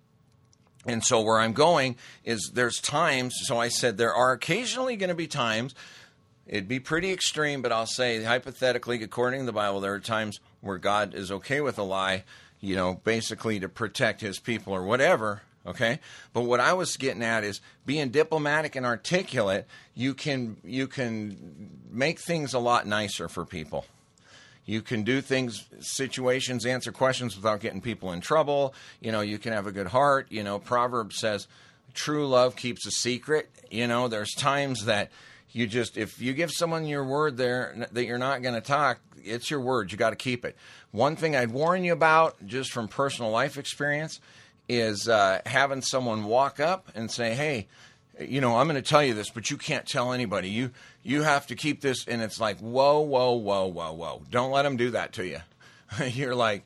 And so where I'm going is there's times, so I said there are occasionally going to be times, it'd be pretty extreme, but I'll say hypothetically, according to the Bible, there are times where God is okay with a lie, you know, basically to protect his people or whatever, okay? But what I was getting at is being diplomatic and articulate, you can you can make things a lot nicer for people. You can do things, situations, answer questions without getting people in trouble. You know, you can have a good heart. You know, Proverbs says, true love keeps a secret. You know, there's times that you just, if you give someone your word there that you're not going to talk, it's your word. You got to keep it. One thing I'd warn you about, just from personal life experience, is uh, having someone walk up and say, hey, you know, I'm going to tell you this, but you can't tell anybody. You you have to keep this. And it's like, whoa, whoa, whoa, whoa, whoa. Don't let them do that to you. You're like,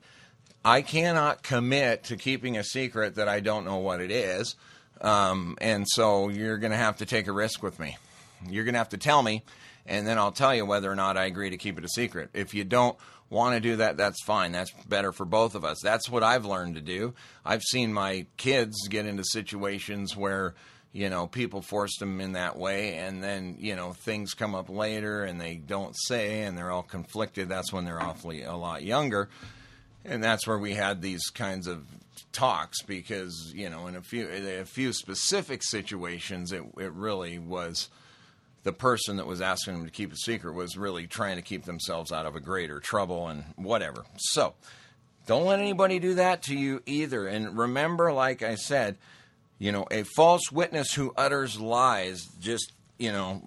I cannot commit to keeping a secret that I don't know what it is. Um, and so you're going to have to take a risk with me. You're going to have to tell me, and then I'll tell you whether or not I agree to keep it a secret. If you don't want to do that, that's fine. That's better for both of us. That's what I've learned to do. I've seen my kids get into situations where, you know, people forced them in that way, and then, you know, things come up later and they don't say, and they're all conflicted. That's when they're awfully a lot younger. And that's where we had these kinds of talks, because, you know, in a few a few specific situations, it it really was the person that was asking them to keep a secret was really trying to keep themselves out of a greater trouble and whatever. So don't let anybody do that to you either. And remember, like I said, you know, a false witness who utters lies, just, you know,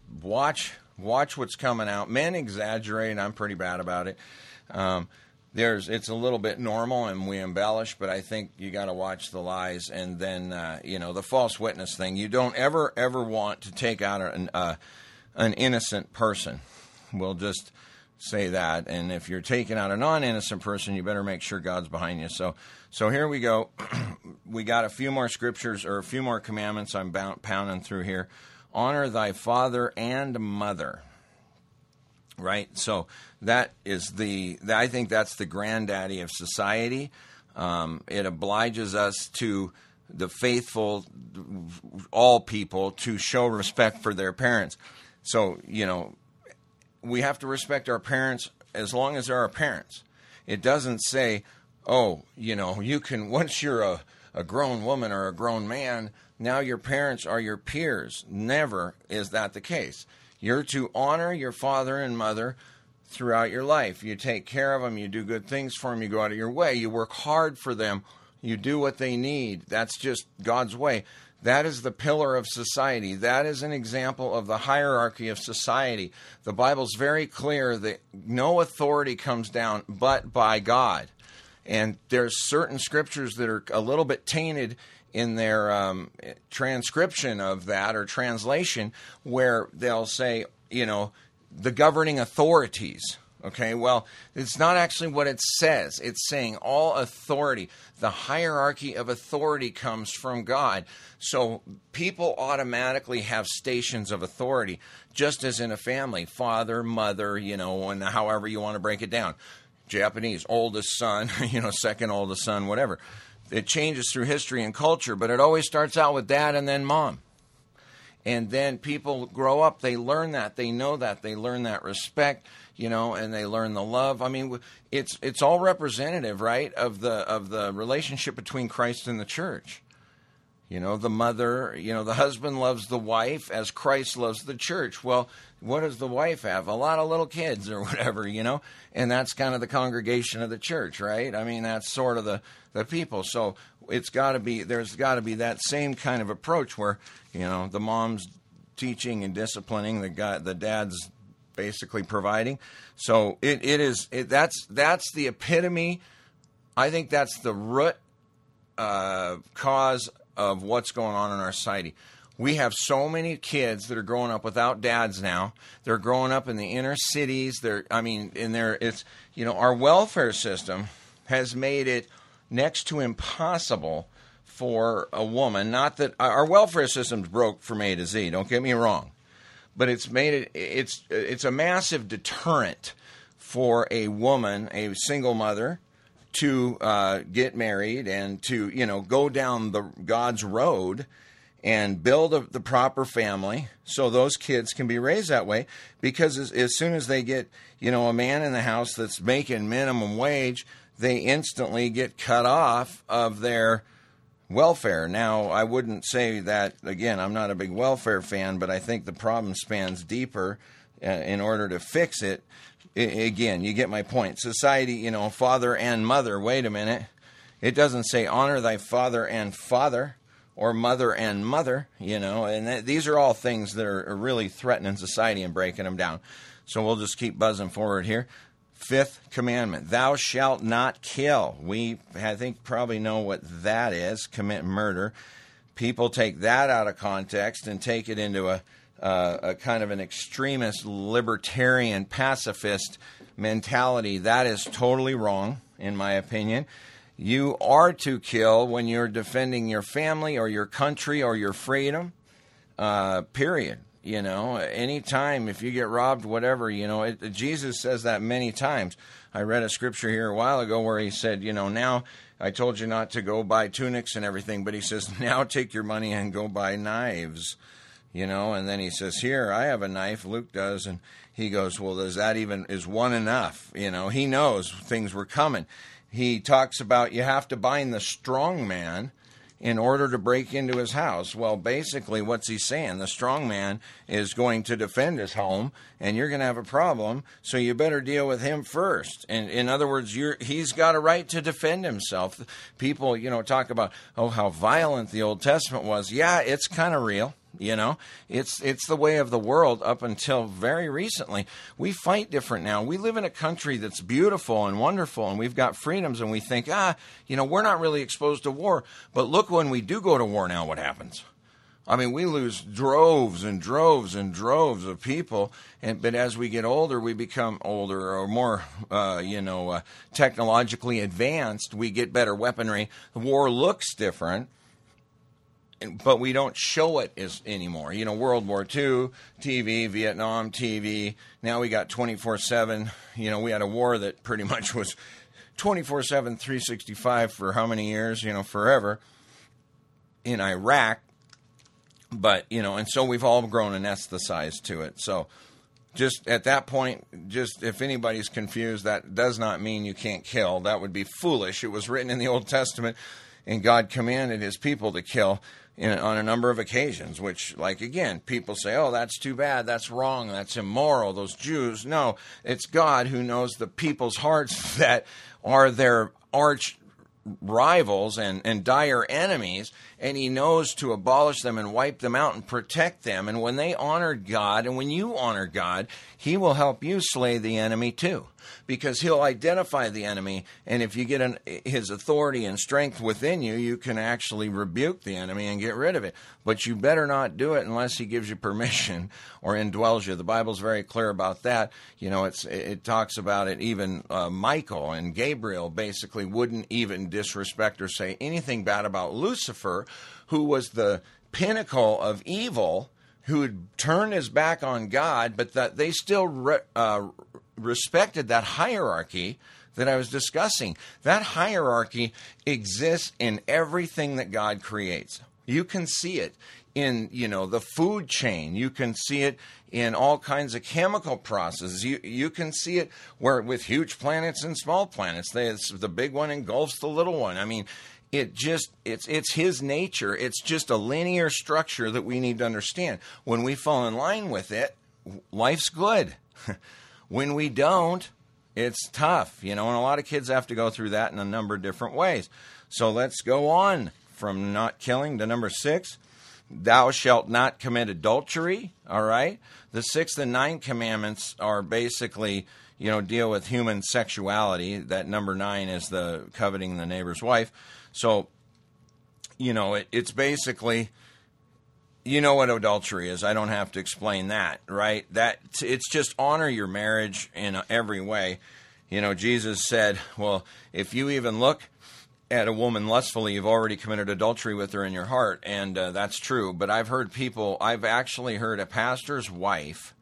watch watch what's coming out. Men exaggerate, and I'm pretty bad about it. Um, there's it's a little bit normal, and we embellish, but I think you got to watch the lies. And then, uh, you know, the false witness thing, you don't ever, ever want to take out an, uh, an innocent person. We'll just say that. And if you're taking out a non-innocent person, you better make sure God's behind you. So so here we go. We got a few more scriptures, or a few more commandments I'm bound, pounding through here. Honor thy father and mother. Right? So that is the, I think that's the granddaddy of society. Um, it obliges us to, the faithful, all people, to show respect for their parents. So, you know, we have to respect our parents as long as they're our parents. It doesn't say, oh, you know, you can, once you're a, a grown woman or a grown man, now your parents are your peers. Never is that the case. You're to honor your father and mother throughout your life. You take care of them. You do good things for them. You go out of your way. You work hard for them. You do what they need. That's just God's way. That is the pillar of society. That is an example of the hierarchy of society. The Bible's very clear that no authority comes down but by God. And there's certain scriptures that are a little bit tainted in their um, transcription of that or translation, where they'll say, you know, the governing authorities. Okay, well, it's not actually what it says. It's saying all authority. The hierarchy of authority comes from God. So people automatically have stations of authority, just as in a family, father, mother, you know, and however you want to break it down. Japanese, oldest son, you know, second oldest son, whatever. It changes through history and culture, but it always starts out with dad and then mom. And then people grow up, they learn that, they know that, they learn that respect, you know, and they learn the love. I mean, it's it's all representative, right, of the of the relationship between Christ and the church. You know, the mother, you know, the husband loves the wife as Christ loves the church. Well, what does the wife have? A lot of little kids or whatever, you know, and that's kind of the congregation of the church, right? I mean, that's sort of the, the people. So it's got to be, there's got to be that same kind of approach where, you know, the mom's teaching and disciplining, the guy, the dad's basically providing. So it, it is, it, that's, that's the epitome. I think that's the root uh, cause of what's going on in our society. We have so many kids that are growing up without dads now. They're growing up in the inner cities. They're, I mean, in there, it's, you know, our welfare system has made it next to impossible for a woman. Not that our welfare system's broke from A to Z. Don't get me wrong, but it's made it. It's it's a massive deterrent for a woman, a single mother, to uh, get married and to, you know, go down the God's road and build a, the proper family so those kids can be raised that way. Because as, as soon as they get, you know, a man in the house that's making minimum wage, they instantly get cut off of their welfare. Now, I wouldn't say that, again, I'm not a big welfare fan, but I think the problem spans deeper uh, in order to fix it. I, again, you get my point. Society, you know, father and mother, wait a minute. It doesn't say honor thy father and father, or mother and mother, you know, and th- these are all things that are, are really threatening society and breaking them down. So we'll just keep buzzing forward here. Fifth commandment, thou shalt not kill. We, I think, probably know what that is, commit murder. People take that out of context and take it into a, uh, a kind of an extremist, libertarian, pacifist mentality. That is totally wrong, in my opinion. You are to kill when you're defending your family or your country or your freedom, uh, period. You know, anytime, if you get robbed, whatever, you know, it, Jesus says that many times. I read a scripture here a while ago where he said, you know, now I told you not to go buy tunics and everything, but he says, now take your money and go buy knives, you know, and then he says, here, I have a knife, Luke does, and he goes, well, is that even, is one enough? You know, he knows things were coming. He talks about you have to bind the strong man in order to break into his house. Well, basically, what's he saying? The strong man is going to defend his home, and you're going to have a problem, so you better deal with him first. And in other words, you're, he's got a right to defend himself. People, you know, talk about, oh, how violent the Old Testament was. Yeah, it's kind of real. You know, it's it's the way of the world up until very recently. We fight different now. We live in a country that's beautiful and wonderful, and we've got freedoms, and we think, ah, you know, we're not really exposed to war. But look, when we do go to war now, what happens? I mean, we lose droves and droves and droves of people, and but as we get older, we become older or more, uh, you know, uh, technologically advanced. We get better weaponry. The war looks different, but we don't show it as anymore. You know, World War Two, T V, Vietnam, T V. Now we got twenty-four seven. You know, we had a war that pretty much was twenty-four seven, three sixty-five for how many years? You know, forever in Iraq. But, you know, and so we've all grown anesthetized to it. So just at that point, just if anybody's confused, that does not mean you can't kill. That would be foolish. It was written in the Old Testament, and God commanded his people to kill in, on a number of occasions, which, like, again, people say, oh, that's too bad, that's wrong, that's immoral, those Jews. No, it's God who knows the people's hearts that are their arch rivals and, and dire enemies, and he knows to abolish them and wipe them out and protect them. And when they honored God, and when you honor God, he will help you slay the enemy too, because he'll identify the enemy. And if you get an, his authority and strength within you, you can actually rebuke the enemy and get rid of it. But you better not do it unless he gives you permission or indwells you. The Bible's very clear about that. You know, it's it talks about it. Even uh, Michael and Gabriel basically wouldn't even disrespect or say anything bad about Lucifer, who was the pinnacle of evil, who had turned his back on God, but that they still re, uh, respected that hierarchy that I was discussing. That hierarchy exists in everything that God creates. You can see it in, you know, the food chain. You can see it in all kinds of chemical processes. You you can see it where with huge planets and small planets. They, it's, the big one engulfs the little one. I mean, it just it's it's his nature. It's just a linear structure that we need to understand. When we fall in line with it, life's good. When we don't, it's tough, you know, and a lot of kids have to go through that in a number of different ways. So let's go on from not killing to number six. Thou shalt not commit adultery, all right? The sixth and ninth commandments are basically, you know, deal with human sexuality. That number nine is the coveting the neighbor's wife. So, you know, it, it's basically... You know what adultery is. I don't have to explain that, right? That it's just honor your marriage in every way. You know, Jesus said, well, if you even look at a woman lustfully, you've already committed adultery with her in your heart, and uh, that's true. But I've heard people, I've actually heard a pastor's wife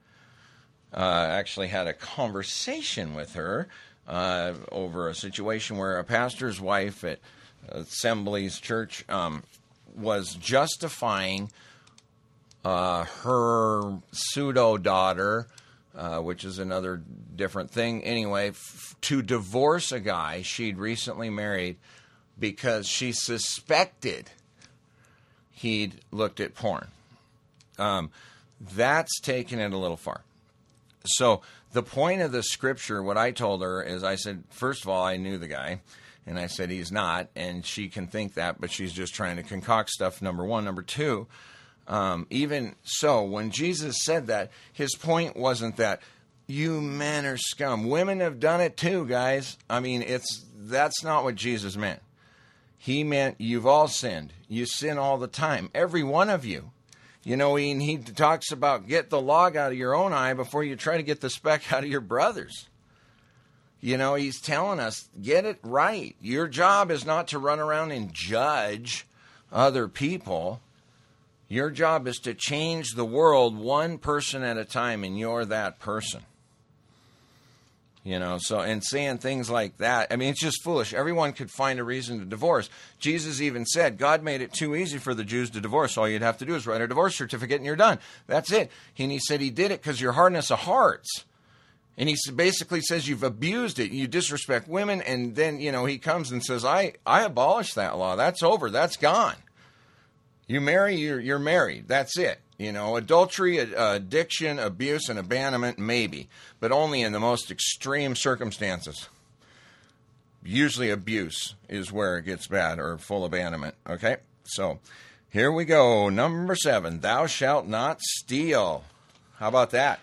uh, actually had a conversation with her uh, over a situation where a pastor's wife at Assembly's church um, was justifying Uh, her pseudo-daughter, uh, which is another different thing, anyway, f- to divorce a guy she'd recently married because she suspected he'd looked at porn. Um, that's taking it a little far. So the point of the scripture, what I told her is, I said, first of all, I knew the guy, and I said he's not, and she can think that, but she's just trying to concoct stuff, number one. Number two, Um, even so, when Jesus said that, his point wasn't that you men are scum. Women have done it too, guys. I mean, it's that's not what Jesus meant. He meant you've all sinned. You sin all the time. Every one of you. You know, he, he talks about get the log out of your own eye before you try to get the speck out of your brother's. You know, he's telling us, get it right. Your job is not to run around and judge other people. Your job is to change the world one person at a time, and you're that person. You know, so, and saying things like that, I mean, it's just foolish. Everyone could find a reason to divorce. Jesus even said, God made it too easy for the Jews to divorce. All you'd have to do is write a divorce certificate and you're done. That's it. And he said he did it because your hardness of hearts. And he basically says you've abused it. You disrespect women. And then, you know, he comes and says, I, I abolished that law. That's over. That's gone. You marry, you're, you're married. That's it. You know, adultery, addiction, abuse, and abandonment, maybe, but only in the most extreme circumstances. Usually abuse is where it gets bad, or full abandonment, okay? So here we go. Number seven, thou shalt not steal. How about that?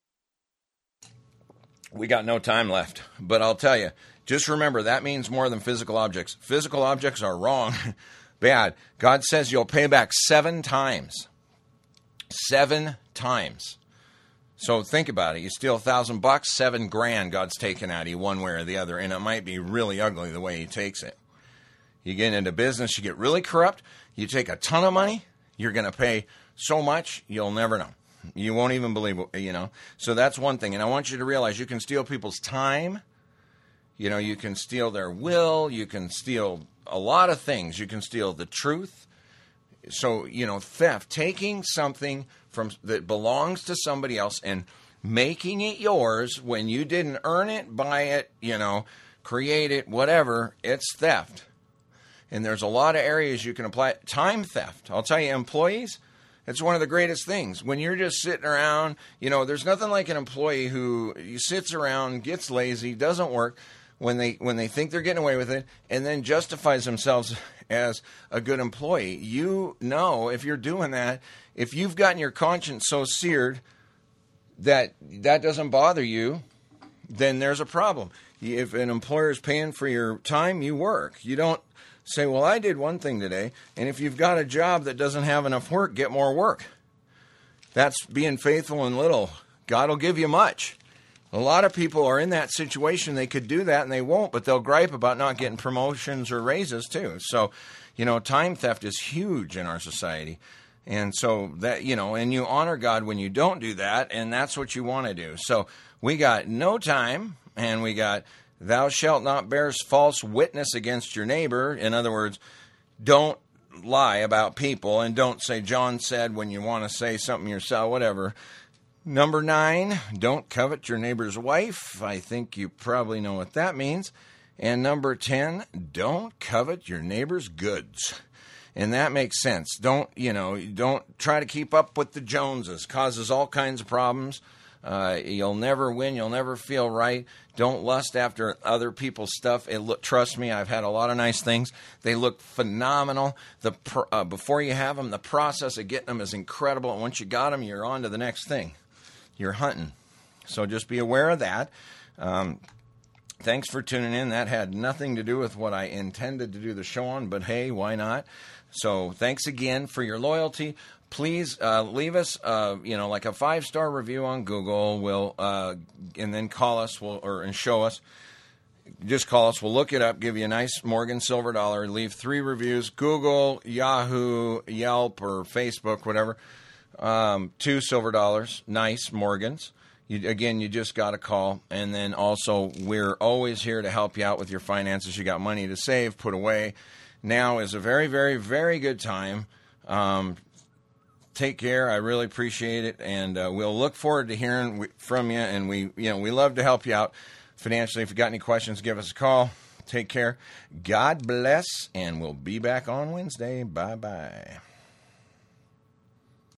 We got no time left, but I'll tell you, just remember that means more than physical objects. Physical objects are wrong. Bad. God says you'll pay back seven times. Seven times. So think about it. You steal a thousand bucks, seven grand God's taking out of you one way or the other, and it might be really ugly the way he takes it. You get into business, you get really corrupt, you take a ton of money, you're going to pay so much, you'll never know. You won't even believe it, you know. So that's one thing. And I want you to realize you can steal people's time. You know, you can steal their will. You can steal a lot of things. You can steal the truth. So, you know, theft, taking something from that belongs to somebody else and making it yours when you didn't earn it, buy it, you know, create it, whatever, it's theft. And there's a lot of areas you can apply it. Time theft. I'll tell you, employees, it's one of the greatest things. When you're just sitting around, you know, there's nothing like an employee who sits around, gets lazy, doesn't work. when they when they think they're getting away with it, and then justifies themselves as a good employee. You know, if you're doing that, if you've gotten your conscience so seared that that doesn't bother you, then there's a problem. If an employer is paying for your time, you work. You don't say, well, I did one thing today, and if you've got a job that doesn't have enough work, get more work. That's being faithful in little. God will give you much. A lot of people are in that situation. They could do that, and they won't, but they'll gripe about not getting promotions or raises, too. So, you know, time theft is huge in our society. And so that, you know, and you honor God when you don't do that, and that's what you want to do. So we got no time, and we got thou shalt not bear false witness against your neighbor. In other words, don't lie about people, and don't say John said when you want to say something yourself, whatever. Number nine, don't covet your neighbor's wife. I think you probably know what that means. And number ten, don't covet your neighbor's goods. And that makes sense. Don't, you know, don't try to keep up with the Joneses. Causes all kinds of problems. Uh, you'll never win. You'll never feel right. Don't lust after other people's stuff. It look, trust me, I've had a lot of nice things. They look phenomenal. The pr- uh, before you have them, the process of getting them is incredible. And once you got them, you're on to the next thing. You're hunting. So just be aware of that. Um, thanks for tuning in. That had nothing to do with what I intended to do the show on, but hey, why not? So thanks again for your loyalty. Please uh, leave us, uh, you know, like a five-star review on Google. We'll uh, and then call us, we'll, or and show us. Just call us. We'll look it up. Give you a nice Morgan Silver Dollar. Leave three reviews: Google, Yahoo, Yelp, or Facebook, whatever. Um, two silver dollars, nice Morgans. You, again, you just got to call. And then also, we're always here to help you out with your finances. You got money to save, put away. Now is a very, very, very good time. Um, take care. I really appreciate it, and uh, we'll look forward to hearing from you. And we, you know, we love to help you out financially. If you got any questions, give us a call. Take care. God bless, and we'll be back on Wednesday. Bye bye.